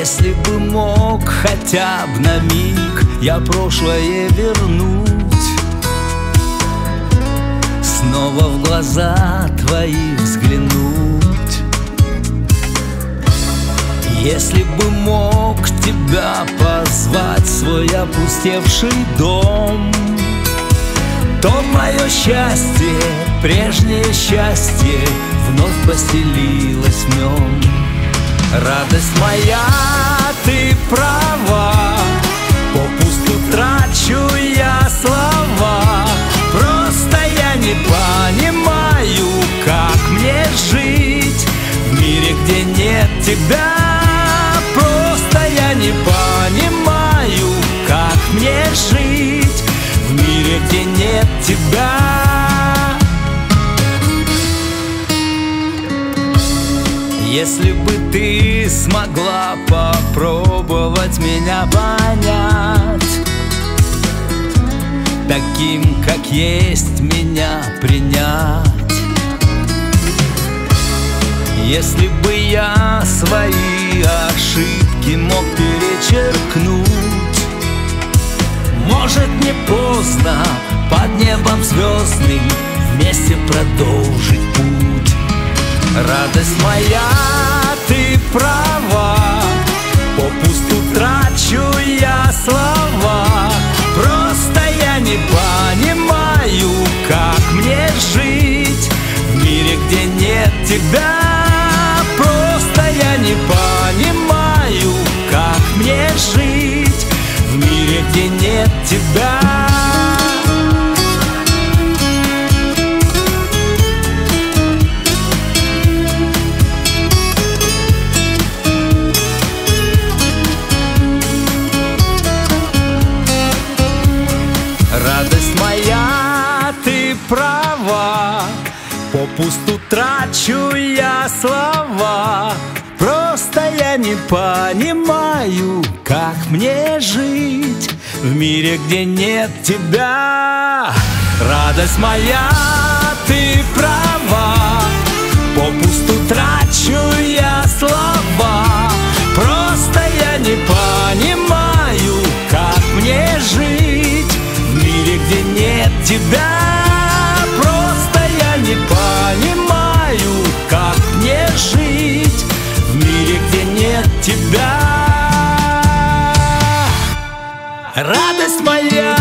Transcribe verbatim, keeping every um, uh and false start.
Если бы мог хотя бы на миг я прошлое вернуть, снова в глаза твои взглянуть. Если бы мог тебя позвать в свой опустевший дом, то мое счастье, прежнее счастье, вновь поселилось в нем. Радость моя, ты права, попусту трачу я слова. Просто я не понимаю, как мне жить в мире, где нет тебя. Просто я не понимаю, как мне жить в мире, где нет тебя. Если бы ты смогла попробовать меня понять, таким, как есть, меня принять. Если бы я свои ошибки мог перечеркнуть, может, не поздно под небом звездным вместе продолжить путь. Радость моя, ты права, попусту трачу я слова. Просто я не понимаю, как мне жить в мире, где нет тебя. Просто я не понимаю, как мне жить в мире, где нет тебя. Радость моя, ты права, попусту трачу я слова. Просто я не понимаю, как мне жить в мире, где нет тебя. Радость моя, ты права, попусту трачу я слова. Просто я не понимаю, как мне жить в мире, где нет тебя. Просто я не понимаю, как мне жить в мире, где нет тебя. Радость моя,